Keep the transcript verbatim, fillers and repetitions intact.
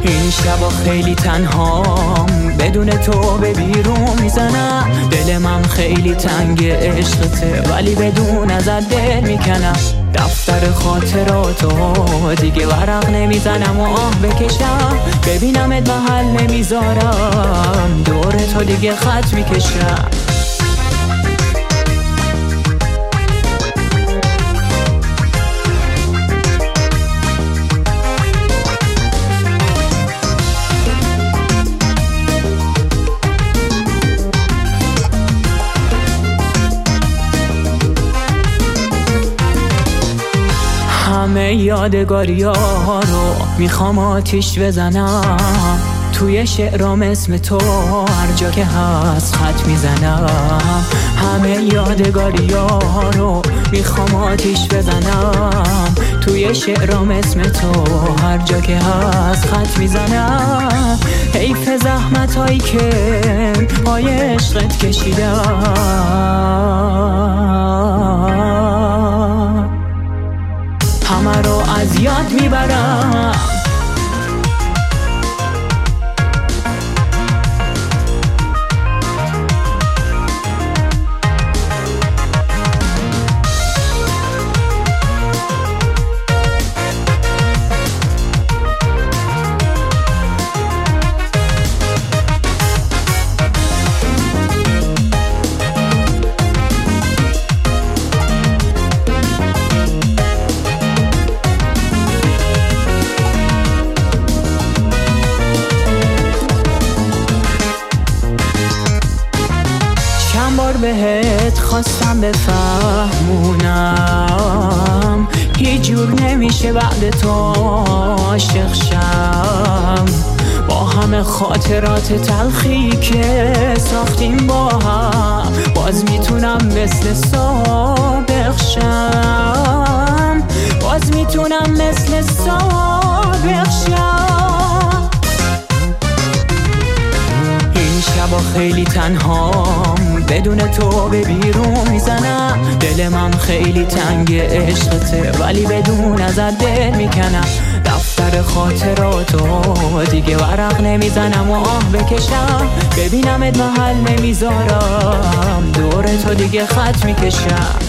این شبا خیلی تنهام، بدون تو به بیرون میزنم. دل من خیلی تنگ عشقته، ولی بدون ازت دل میکنم. دفتر خاطراتو دیگه ورق نمیزنم و آه بکشم. ببینمت محل نمیذارم، دور تو دیگه خط میکشم. همه یادگاری ها رو میخوام آتیش بزنم. توی شعرام اسم تو هر جا که هست خط میزنم. همه یادگاری ها رو میخوام آتیش بزنم. توی شعرام اسم تو هر جا که هست خط میزنم. حیف زحمت هایی که پای عشقت کشیدم، همه رو از یاد میبرم. بار بهت خواستم بفهمونم، هیچ جور نمیشه بعد تو عاشق شم. با همه خاطرات تلخی که ساختیم با هم، باز میتونم مثل سابق شم. باز میتونم مثل سابق شم. این شبا خیلی تنهام، بدون تو به بیرون میزنم. دل من خیلی تنگ عشقته، ولی بدون ازت دل میکنم. دفتر خاطراتو دیگه ورق نمیزنم و آه بکشم. ببینمت محل نمیذارم، دور تو دیگه خط میکشم.